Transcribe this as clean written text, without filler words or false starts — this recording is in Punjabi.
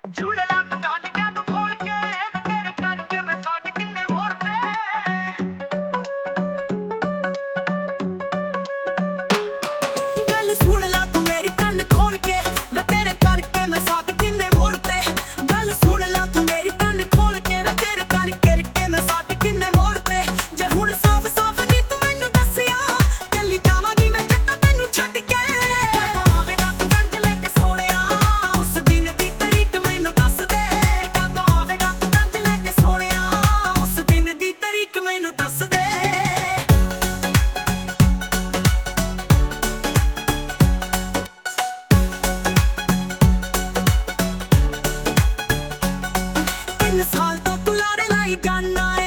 ਝੂਲਣਾ ਤੂੰ ਕਾਲੀਆਂ ਨੂੰ ਖੋਲ ਕੇ ਤੇਰੇ ਕਰਕੇ ਮੈਂ ਸਾਡ ਕਿੰਨੇ ਮੋੜਦੇ ਗੱਲ ਸੁਣ ਲਾ ਤੂੰ ਮੇਰੀ ਕੰਨ ਖੋਲ ਕੇ ਮੈਂ ਤੇਰੇ ਕਰਕੇ ਮੈਂ ਸਾਡ ਕਿੰਨੇ ਮੋੜਦੇ ਗੱਲ ਸੁਣ ਲਾ ਤੂੰ ਮੇਰੀ ਕੰਨ ਖੋਲ ਕੇ ਮੈਂ ਤੇਰੇ ਕਰਕੇ ਮੈਂ ਸਾਡ ਕਿੰਨੇ ਮੋੜਦੇ ਜੇ ਹੁਣ ਸਾਫ਼ ਸਾਫ਼ ਨੀ ਤੂੰ ਮੈਨੂੰ ਦੱਸਿਆ ਚੱਲੀ ਜਾਵਾਂਗੀ ਮੈਂ ਜੱਟਾਂ ਤੈਨੂੰ ਛੱਡ ਕੇ ਆਵੇਗਾ ਤੂੰ ਕੰਜ ਲੈ ਕੇ ਸੋਹਣਿਆ ਉਸ ਦਿਨ ਦੀ ਤਰੀਕ ਮੈਨੂੰ ਦੱਸ ਦੇ ਕਦੋਂ ਆਵੇਗਾ ਤੂੰ ਕੰਜ ਲੈ ਕੇ ਸੋਹਣਿਆ ਉਸ ਦਿਨ ਦੀ ਤਰੀਕ ਮੈਨੂੰ ਦੱਸ ਦੇ ਸਾਲ ਤੋਂ ਤੂੰ ਲਾਰੇ ਲਾਈ ਗਾਨਾ